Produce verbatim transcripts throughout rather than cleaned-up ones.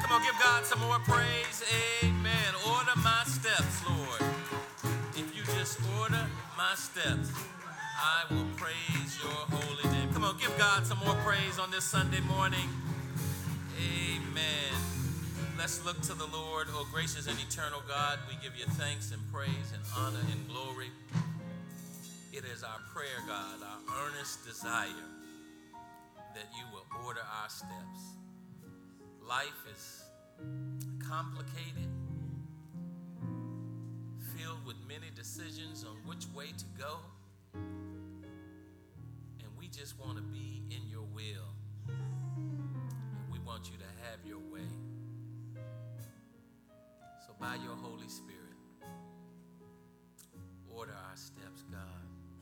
Come on, give God some more praise. Amen. Order my steps, Lord. If you just order my steps, I will praise your holy name. Come on, give God some more praise on this Sunday morning. Amen. Let's look to the Lord. Oh, gracious and eternal God, we give you thanks and praise and honor and glory. It is our prayer, God, our earnest desire that you will order our steps. Life is complicated, filled with many decisions on which way to go, and we just want to be in your will, and we want you to have your way. So by your Holy Spirit, order our steps, God,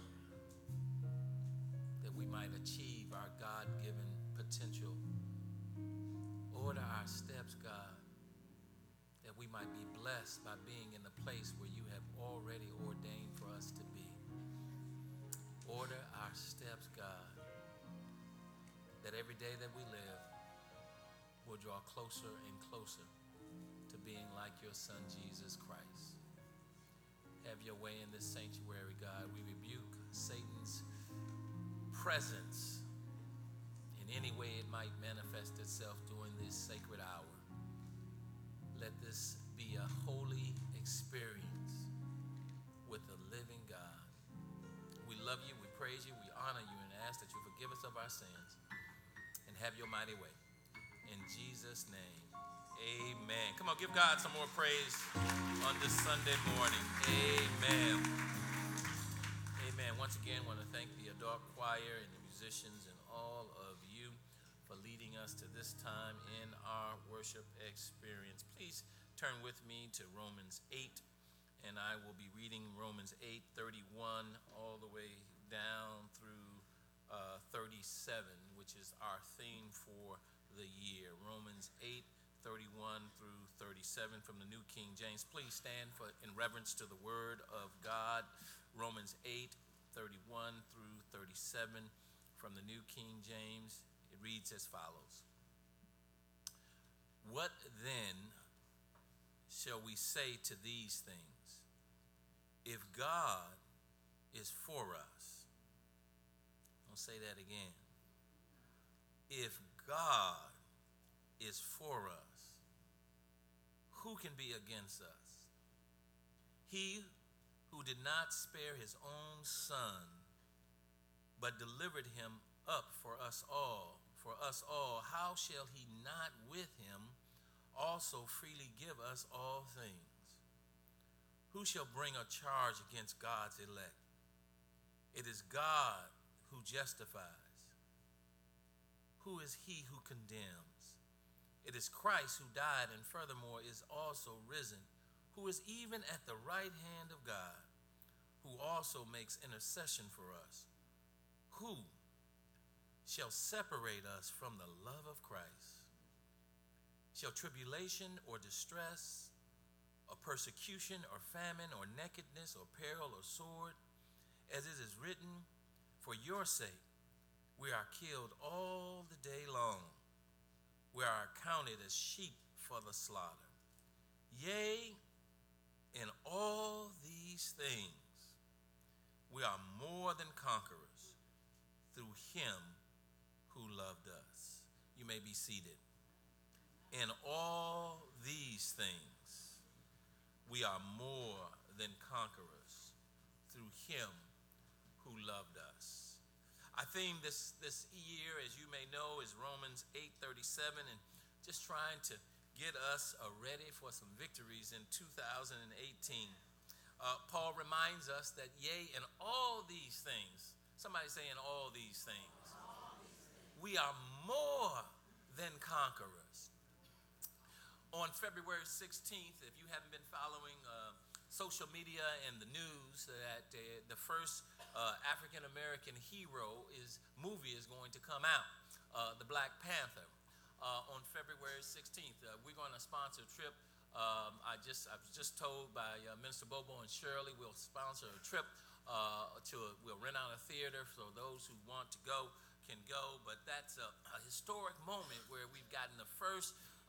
that we might achieve our God-given potential. Order our steps, God, that we might be blessed by being in the place where you have already ordained for us to be. Order our steps, God, that every day that we live, we'll draw closer and closer to being like your Son, Jesus Christ. Have your way in this sanctuary, God. We rebuke Satan's presence in any way it might manifest itself during this sacred hour. Let this be a holy experience with the living God. We love you, we praise you, we honor you, and ask that you forgive us of our sins and have your mighty way. In Jesus' name, amen. Come on, give God some more praise on this Sunday morning. Amen. Amen. Once again, I want to thank the adult choir and the musicians and all of you for leading us to this time in our worship experience. Please turn with me to Romans eight, and I will be reading Romans eight thirty-one all the way down through uh, thirty-seven, which is our theme for the year. Romans eight thirty-one through thirty-seven from the New King James. Please stand for in reverence to the word of God. Romans eight thirty-one through thirty-seven from the New King James. It reads as follows. What then shall we say to these things? If God is for us, I'll say that again. If God is for us, who can be against us? He who did not spare his own Son, but delivered him up for us all, for us all, how shall he not with him also freely give us all things? Who shall bring a charge against God's elect? It is God who justifies. Who is he who condemns? It is Christ who died and furthermore is also risen, who is even at the right hand of God, who also makes intercession for us. Who shall separate us from the love of Christ? Shall tribulation or distress, or persecution or famine or nakedness or peril or sword? As it is written, for your sake we are killed all the day long. We are counted as sheep for the slaughter. Yea, in all these things we are more than conquerors through him who loved us. You may be seated. In all these things we are more than conquerors through him who loved us. Our theme this, this year, as you may know, is Romans eight thirty-seven, and just trying to get us uh, ready for some victories in two thousand eighteen. Uh, Paul reminds us that, yea, in all these things, somebody say in all these things, we are more than conquerors. On February sixteenth, if you haven't been following uh, social media and the news, that uh, the first uh, African-American hero is movie is going to come out, uh, the Black Panther, uh, on February sixteenth. Uh, we're going to sponsor a trip. Um, I just I was just told by uh, Minister Bobo and Shirley we'll sponsor a trip uh, to a, we'll rent out a theater so those who want to go can go. But that's a, a historic moment where we've gotten the first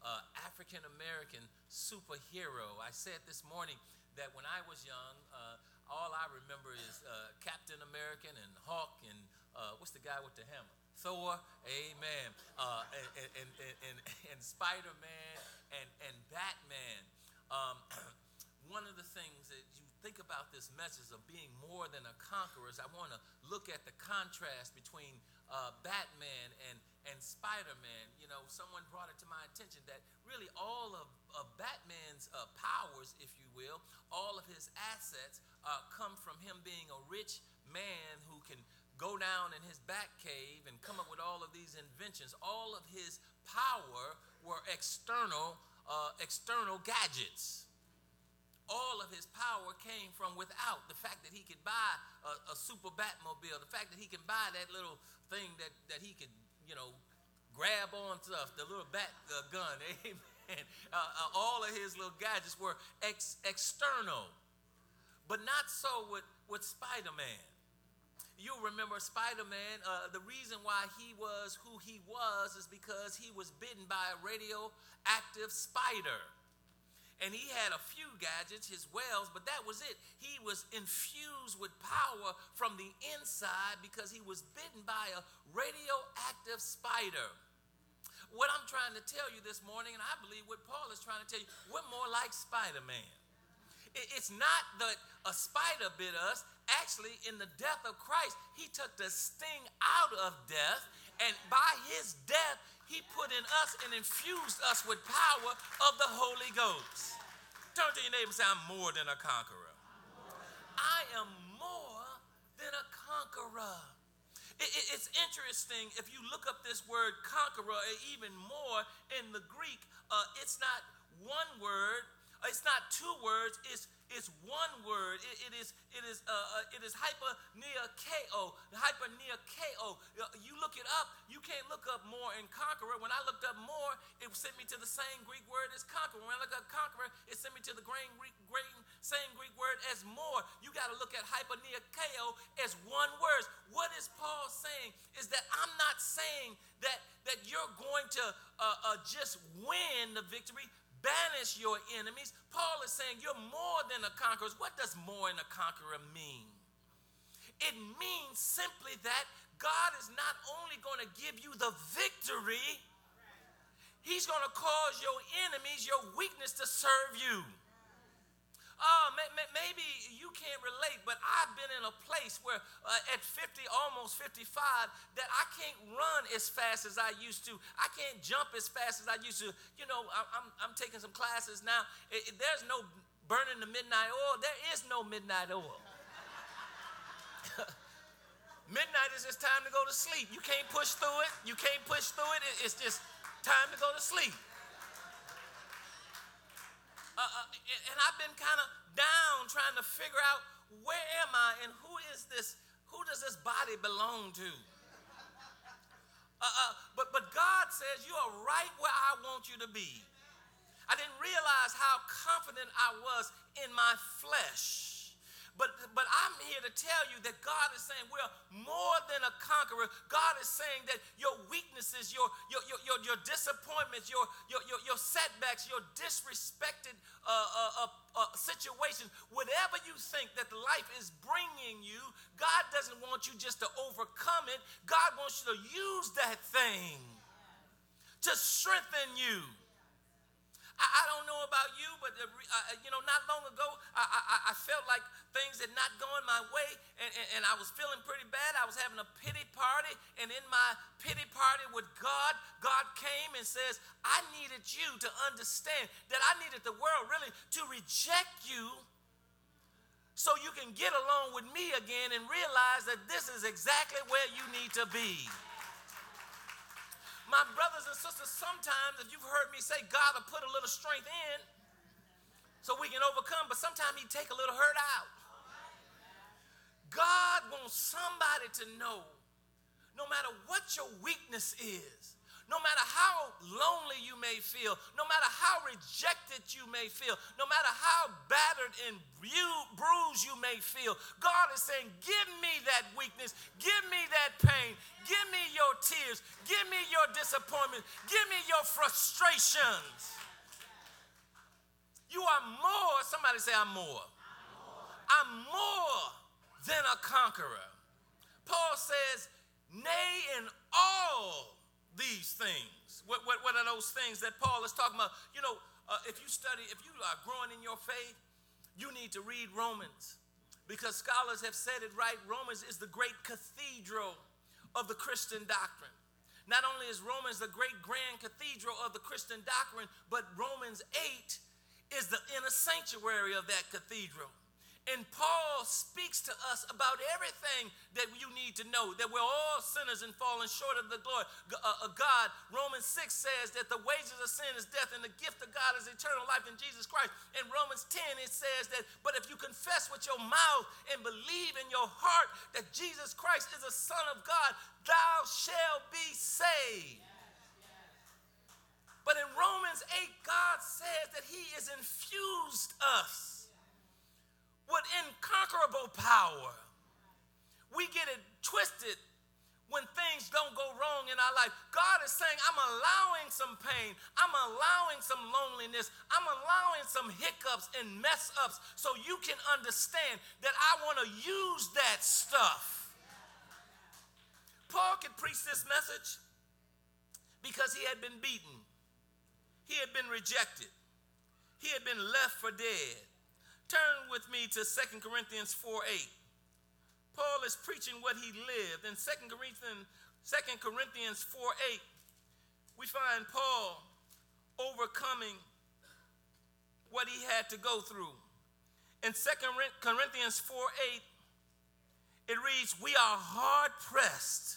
uh, African-American superhero. I said this morning that when I was young, uh, all I remember is uh, Captain American and Hulk and uh, what's the guy with the hammer? Thor, amen, uh, and, and, and, and, and Spider-Man and, and Batman. Um, one of the things that you think about this message of being more than a conqueror is I want to look at the contrast between uh, Batman and, and Spider-Man. You know, someone brought it to my attention that really all of, of Batman's uh, powers, if you will, all of his assets uh, come from him being a rich man who can go down in his back cave and come up with all of these inventions. All of his power were external, uh, external gadgets. All of his power came from without. The fact that he could buy a, a super Batmobile, the fact that he can buy that little thing that, that he could, you know, grab on stuff, the little bat uh, gun, amen. Uh, uh, all of his little gadgets were ex- external. But not so with, with Spider-Man. You'll remember Spider-Man, uh, the reason why he was who he was is because he was bitten by a radioactive spider. And he had a few gadgets, his wells, but that was it. He was infused with power from the inside because he was bitten by a radioactive spider. What I'm trying to tell you this morning, and I believe what Paul is trying to tell you, we're more like Spider-Man. It's not that a spider bit us. Actually, in the death of Christ, he took the sting out of death, and by his death, he put in us and infused us with power of the Holy Ghost. Turn to your neighbor and say, I'm more than a conqueror. I am more than a conqueror. It, it, it's interesting, if you look up this word conqueror, even more in the Greek, uh, it's not one word. It's not two words. It's it's one word. It, it is it is uh, uh, it is hyperneokeo. Hyperneokeo. You look it up. You can't look up more in conqueror. When I looked up more, it sent me to the same Greek word as conqueror. When I look up conqueror, it sent me to the Greek, Greek, same Greek word as more. You got to look at hyperneokeo as one word. What is Paul saying? Is that I'm not saying that that you're going to uh, uh, just win the victory. Banish your enemies. Paul is saying you're more than a conqueror. What does more than a conqueror mean? It means simply that God is not only going to give you the victory, he's going to cause your enemies, your weakness to serve you. Oh, may, may, maybe you can't relate, but I've been in a place where uh, at fifty, almost fifty-five, that I can't run as fast as I used to. I can't jump as fast as I used to. You know, I, I'm, I'm taking some classes now. It, it, there's no burning the midnight oil. There is no midnight oil. Midnight is just time to go to sleep. You can't push through it. You can't push through it. it it's just time to go to sleep. Uh, uh, and I've been kind of down trying to figure out where am I and who is this, who does this body belong to? Uh, uh, but, but God says you are right where I want you to be. I didn't realize how confident I was in my flesh. But, but I'm here to tell you that God is saying we're more than a conqueror. God is saying that your weaknesses, your, your, your, your, your disappointments, your, your, your, your setbacks, your disrespected uh, uh, uh, uh, situations, whatever you think that life is bringing you, God doesn't want you just to overcome it. God wants you to use that thing to strengthen you. I don't know about you, but uh, you know, not long ago, I, I, I felt like things had not gone my way, and, and, and I was feeling pretty bad. I was having a pity party, and in my pity party with God, God came and says, I needed you to understand that I needed the world really to reject you so you can get along with me again and realize that this is exactly where you need to be. My brothers and sisters, sometimes, if you've heard me say, God will put a little strength in so we can overcome, but sometimes he take a little hurt out. God wants somebody to know, no matter what your weakness is, no matter how lonely you may may feel, no matter how rejected you may feel, no matter how battered and bruised you may feel, God is saying, give me that weakness, give me that pain, give me your tears, give me your disappointment, give me your frustrations. You are more, somebody say, I'm more. I'm more than a conqueror. Paul says, nay, in all these things. What, what, what are those things that Paul is talking about? You know, uh, if you study, if you are growing in your faith, you need to read Romans, because scholars have said it right. Romans is the great cathedral of the Christian doctrine. Not only is Romans the great grand cathedral of the Christian doctrine, but Romans eight is the inner sanctuary of that cathedral. And Paul speaks to us about everything that you need to know, that we're all sinners and falling short of the glory of God. Romans six says that the wages of sin is death and the gift of God is eternal life in Jesus Christ. In Romans ten, it says that, but if you confess with your mouth and believe in your heart that Jesus Christ is the Son of God, thou shalt be saved. But in Romans eight, God says that he has infused us with incomparable power. We get it twisted when things don't go wrong in our life. God is saying, I'm allowing some pain. I'm allowing some loneliness. I'm allowing some hiccups and mess ups so you can understand that I want to use that stuff. Paul could preach this message because he had been beaten. He had been rejected. He had been left for dead. Turn with me to Second Corinthians four eight. Paul is preaching what he lived. In Second Corinthians four eight, we find Paul overcoming what he had to go through. In Second Corinthians four eight, it reads, we are hard pressed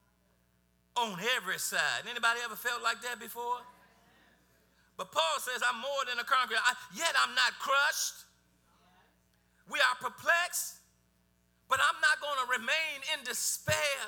on every side. Anybody ever felt like that before? But Paul says, I'm more than a conqueror, I, yet I'm not crushed. We are perplexed, but I'm not going to remain in despair.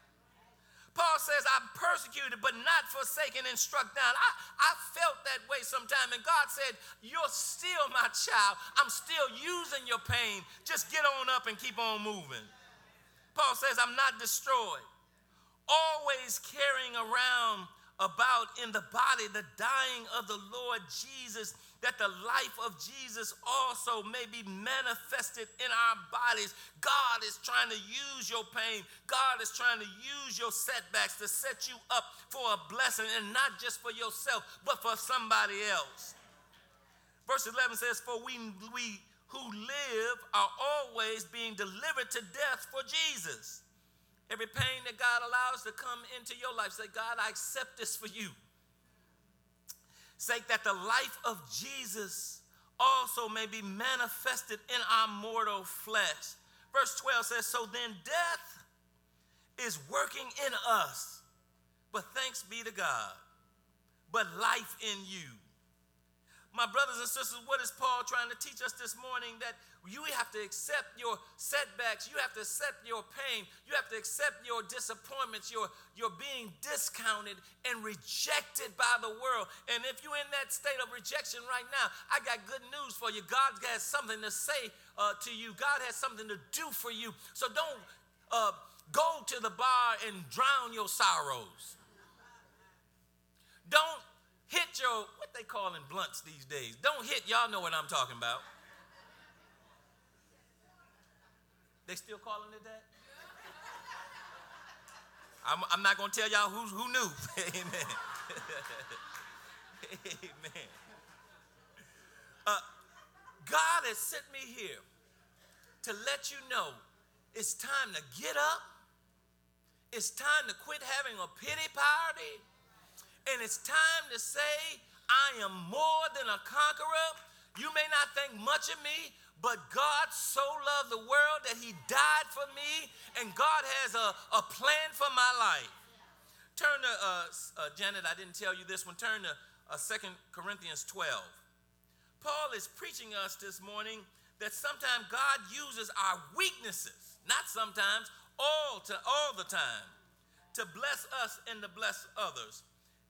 Paul says, I'm persecuted, but not forsaken and struck down. I, I felt that way sometime, and God said, you're still my child. I'm still using your pain. Just get on up and keep on moving. Paul says, I'm not destroyed. Always carrying around about in the body the dying of the Lord Jesus, that the life of Jesus also may be manifested in our bodies. God is trying to use your pain. God is trying to use your setbacks to set you up for a blessing, and not just for yourself, but for somebody else. Verse eleven says, for we, we who live are always being delivered to death for Jesus. Every pain that God allows to come into your life, say, God, I accept this for you. Sake that the life of Jesus also may be manifested in our mortal flesh. Verse twelve says, so then death is working in us, but thanks be to God, but life in you. My brothers and sisters, what is Paul trying to teach us this morning? That you have to accept your setbacks. You have to accept your pain. You have to accept your disappointments. Your, your being discounted and rejected by the world. And if you're in that state of rejection right now, I got good news for you. God has something to say uh, to you. God has something to do for you. So don't uh, go to the bar and drown your sorrows. Don't hit your, what they calling blunts these days. Don't hit, y'all know what I'm talking about. They still calling it that? I'm, I'm not going to tell y'all who, who knew. Amen. Amen. Uh, God has sent me here to let you know it's time to get up. It's time to quit having a pity party. And it's time to say, I am more than a conqueror. You may not think much of me, but God so loved the world that he died for me, and God has a, a plan for my life. Turn to, uh, uh, Janet, I didn't tell you this one. Turn to uh, Second Corinthians twelve. Paul is preaching us this morning that sometimes God uses our weaknesses, not sometimes, all, to, all the time, to bless us and to bless others. Paul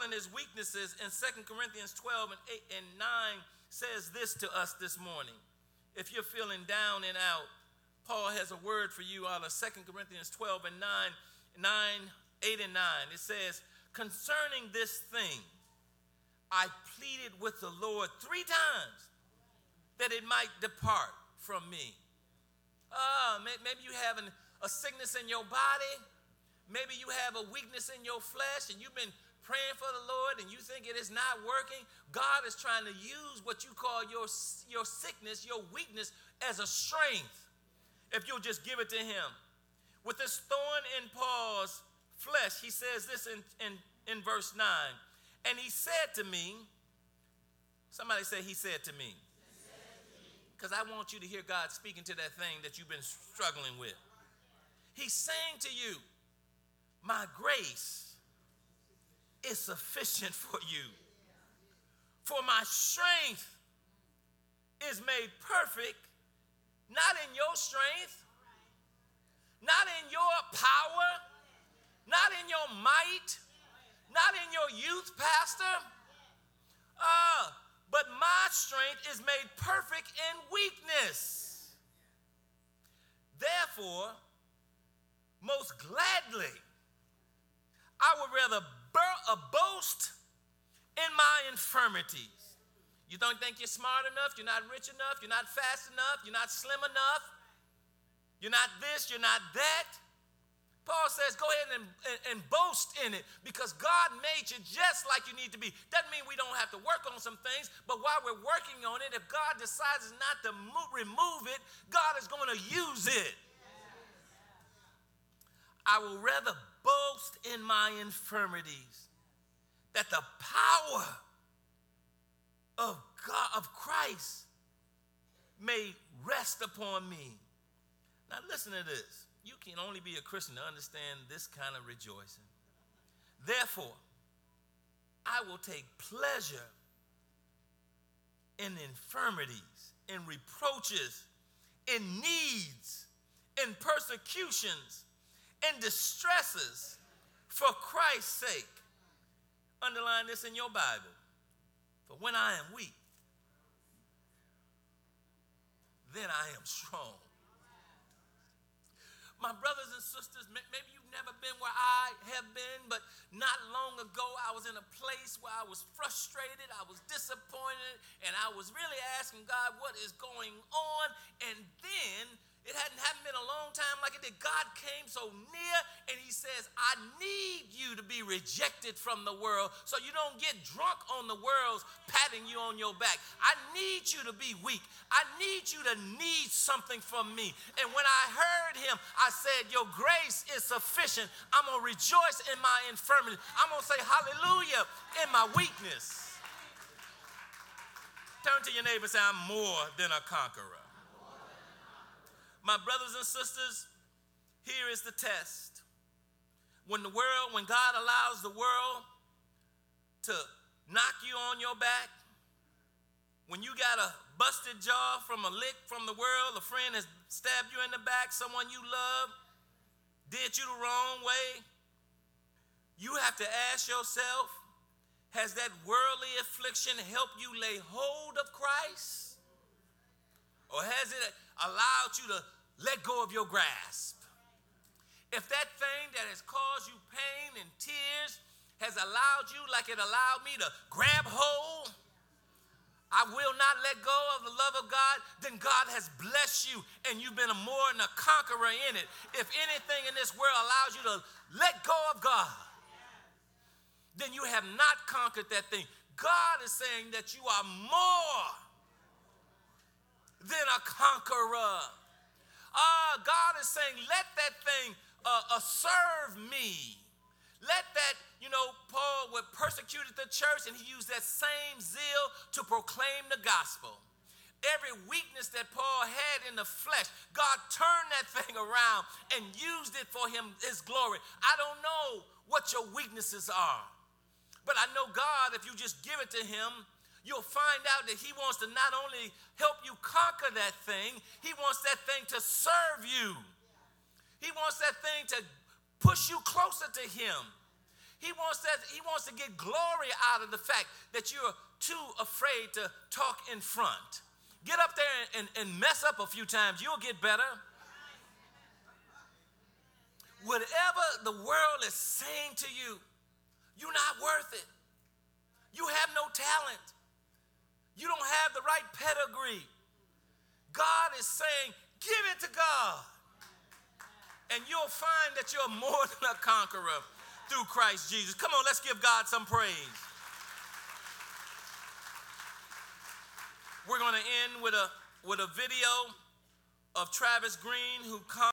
in his weaknesses in Second Corinthians twelve and eight and nine says this to us this morning. If you're feeling down and out, Paul has a word for you out of Second Corinthians twelve and nine, nine, eight and nine. It says, concerning this thing, I pleaded with the Lord three times that it might depart from me. Uh, maybe you have an, a sickness in your body. Maybe you have a weakness in your flesh and you've been praying for the Lord and you think it is not working. God is trying to use what you call your, your sickness, your weakness, as a strength, if you'll just give it to him. With this thorn in Paul's flesh, he says this in, in, in verse nine. And he said to me, somebody say he said to me. Because I want you to hear God speaking to that thing that you've been struggling with. He's saying to you, my grace is sufficient for you. For my strength is made perfect, not in your strength, not in your power, not in your might, not in your youth, pastor. Uh, but my strength is made perfect in weakness. Therefore, most gladly, I would rather bur- uh, boast in my infirmities. You don't think you're smart enough, you're not rich enough, you're not fast enough, you're not slim enough, you're not this, you're not that. Paul says, go ahead and, and, and boast in it because God made you just like you need to be. Doesn't mean we don't have to work on some things, but while we're working on it, if God decides not to move, remove it, God is going to use it. I will rather boast in my infirmities, that the power of God, of Christ, may rest upon me. Now listen to this. You can only be a Christian to understand this kind of rejoicing. Therefore, I will take pleasure in infirmities, in reproaches, in needs, in persecutions, in distresses, for Christ's sake. Underline this in your Bible. For when I am weak, then I am strong. My brothers and sisters, maybe you've never been where I have been, but not long ago I was in a place where I was frustrated, I was disappointed, and I was really asking God what is going on. And then it hadn't happened in a long time like it did. God came so near and he says, I need you to be rejected from the world so you don't get drunk on the world's patting you on your back. I need you to be weak. I need you to need something from me. And when I heard him, I said, your grace is sufficient. I'm going to rejoice in my infirmity. I'm going to say hallelujah in my weakness. Turn to your neighbor and say, I'm more than a conqueror. My brothers and sisters, here is the test. When the world, when God allows the world to knock you on your back, when you got a busted jaw from a lick from the world, a friend has stabbed you in the back, someone you love did you the wrong way, you have to ask yourself, has that worldly affliction helped you lay hold of Christ? Or has it allowed you to let go of your grasp? If that thing that has caused you pain and tears has allowed you, like it allowed me, to grab hold, I will not let go of the love of God, then God has blessed you and you've been a more than a conqueror in it. If anything in this world allows you to let go of God, then you have not conquered that thing. God is saying that you are more than a conqueror. Uh, God is saying, let that thing uh, uh, serve me. Let that, you know, Paul would persecuted the church and he used that same zeal to proclaim the gospel. Every weakness that Paul had in the flesh, God turned that thing around and used it for him, his glory. I don't know what your weaknesses are, but I know God, if you just give it to him, you'll find out that he wants to not only help you conquer that thing, he wants that thing to serve you. He wants that thing to push you closer to him. He wants that, he wants to get glory out of the fact that you're too afraid to talk in front. Get up there and, and mess up a few times. You'll get better. Whatever the world is saying to you, you're not worth it. You have no talent. You don't have the right pedigree. God is saying, give it to God. And you'll find that you're more than a conqueror through Christ Jesus. Come on, let's give God some praise. We're going to end with a, with a video of Travis Green, who comes